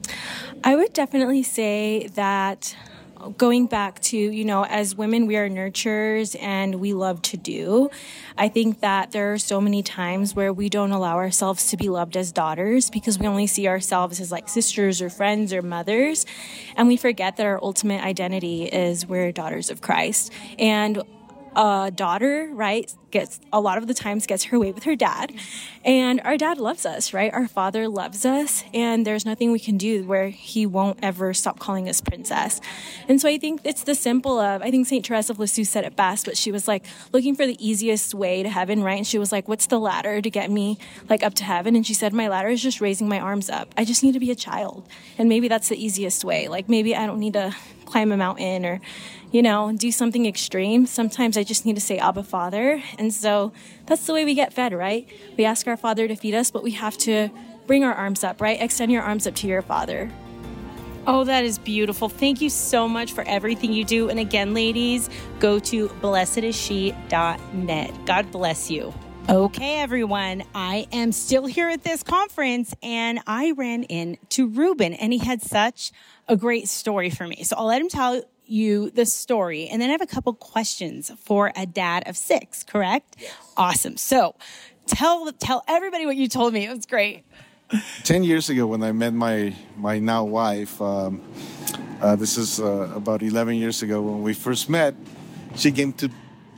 Speaker 9: I would definitely say that going back to, you know, as women, we are nurturers and we love to do. I think that there are so many times where we don't allow ourselves to be loved as daughters because we only see ourselves as like sisters or friends or mothers. And we forget that our ultimate identity is we're daughters of Christ. And a daughter, right, gets a lot of the times gets her way with her dad. And our dad loves us, right? Our father loves us. And there's nothing we can do where he won't ever stop calling us princess. And so I think it's the simple of, I think Saint Teresa of Lisieux said it best, but she was like looking for the easiest way to heaven, right? And she was like, what's the ladder to get me like up to heaven? And she said, my ladder is just raising my arms up. I just need to be a child. And maybe that's the easiest way. Like maybe I don't need to climb a mountain or, you know, do something extreme. Sometimes I just need to say Abba Father. And so that's the way we get fed, right? We ask our Father to feed us, but we have to bring our arms up, right? Extend your arms up to your Father.
Speaker 1: Oh, that is beautiful. Thank you so much for everything you do. And again, ladies, go to blessed is she dot net. God bless you. Okay, everyone, I am still here at this conference, and I ran into Ruben, and he had such a great story for me. So I'll let him tell you the story, and then I have a couple questions for a dad of six, correct? Yes. Awesome. So tell tell everybody what you told me. It was great.
Speaker 10: Ten years ago, when I met my my now wife, um, uh, this is uh, about eleven years ago when we first met. She came to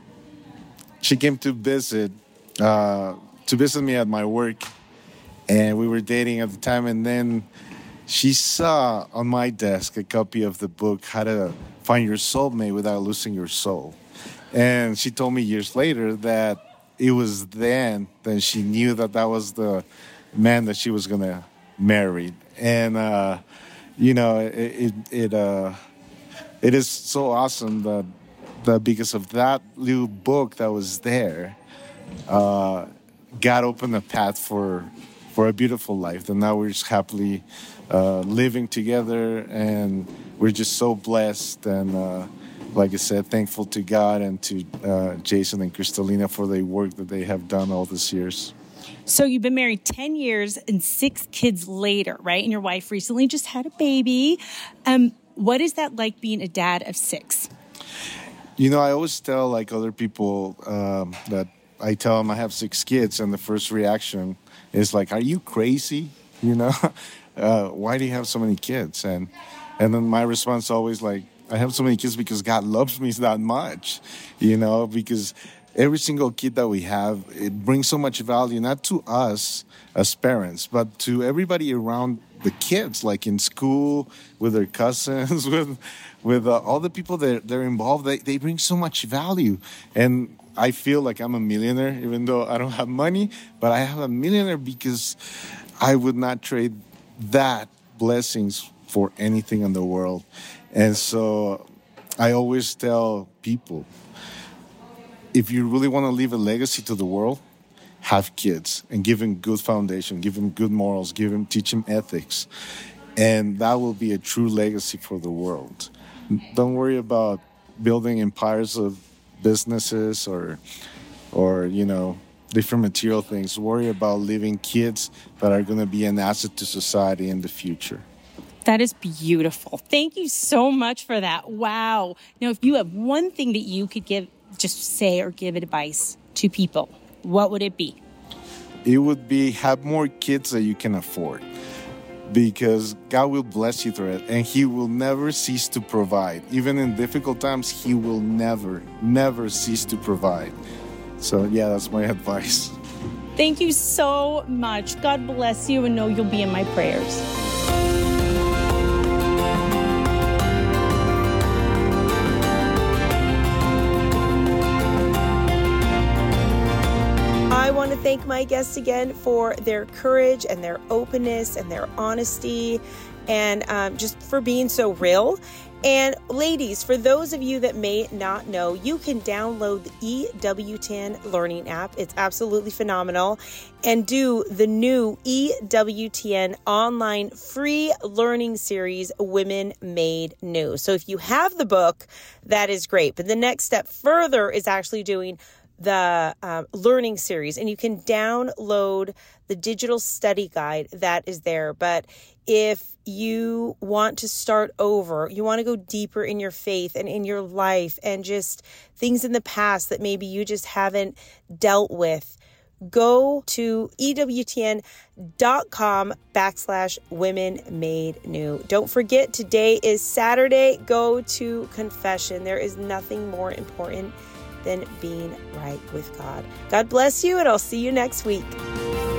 Speaker 10: she came to visit uh, to visit me at my work, and we were dating at the time. And then she saw on my desk a copy of the book How to Find Your Soulmate Without Losing Your Soul, and she told me years later that it was then that she knew that that was the man that she was gonna marry. And uh, you know, it it it, uh, it is so awesome that that because of that little book that was there, uh, God opened a path for for a beautiful life. And now we're just happily uh, living together, and we're just so blessed. And uh, like I said, thankful to God and to uh, Jason and Cristalina for the work that they have done all these years.
Speaker 1: So you've been married ten years and six kids later, right? And your wife recently just had a baby. Um, what is that like being a dad of six?
Speaker 10: You know, I always tell like other people um, that I tell them I have six kids, and the first reaction is like, "Are you crazy? You know, uh, why do you have so many kids?" And and then my response is always like, "I have so many kids because God loves me that much, you know, because." Every single kid that we have, it brings so much value, not to us as parents, but to everybody around the kids, like in school, with their cousins, with with uh, all the people that they're involved. They, they bring so much value. And I feel like I'm a millionaire, even though I don't have money, but I have a millionaire because I would not trade that blessings for anything in the world. And so I always tell people, if you really want to leave a legacy to the world, have kids and give them good foundation, give them good morals, give them, teach them ethics. And that will be a true legacy for the world. Don't worry about building empires of businesses or, or, you know, different material things. Worry about leaving kids that are going to be an asset to society in the future.
Speaker 1: That is beautiful. Thank you so much for that. Wow. Now, if you have one thing that you could give, just say or give advice to people, what would it be?
Speaker 10: It would be have more kids that you can afford, because God will bless you through it, and He will never cease to provide. Even in difficult times, He will never, never cease to provide. So yeah, that's my advice.
Speaker 1: Thank you so much. God bless you, and know you'll be in my prayers. I want to thank my guests again for their courage and their openness and their honesty, and um, just for being so real. And ladies, for those of you that may not know, you can download the E W ten Learning app. It's absolutely phenomenal. And do the new E W ten online free learning series, Women Made New. So if you have the book, that is great. But the next step further is actually doing the um, learning series, and you can download the digital study guide that is there. But if you want to start over, you want to go deeper in your faith and in your life and just things in the past that maybe you just haven't dealt with, go to ewtn dot com backslash women made new. Don't forget, today is Saturday. Go to confession. There is nothing more important than being right with God. God bless you, and I'll see you next week.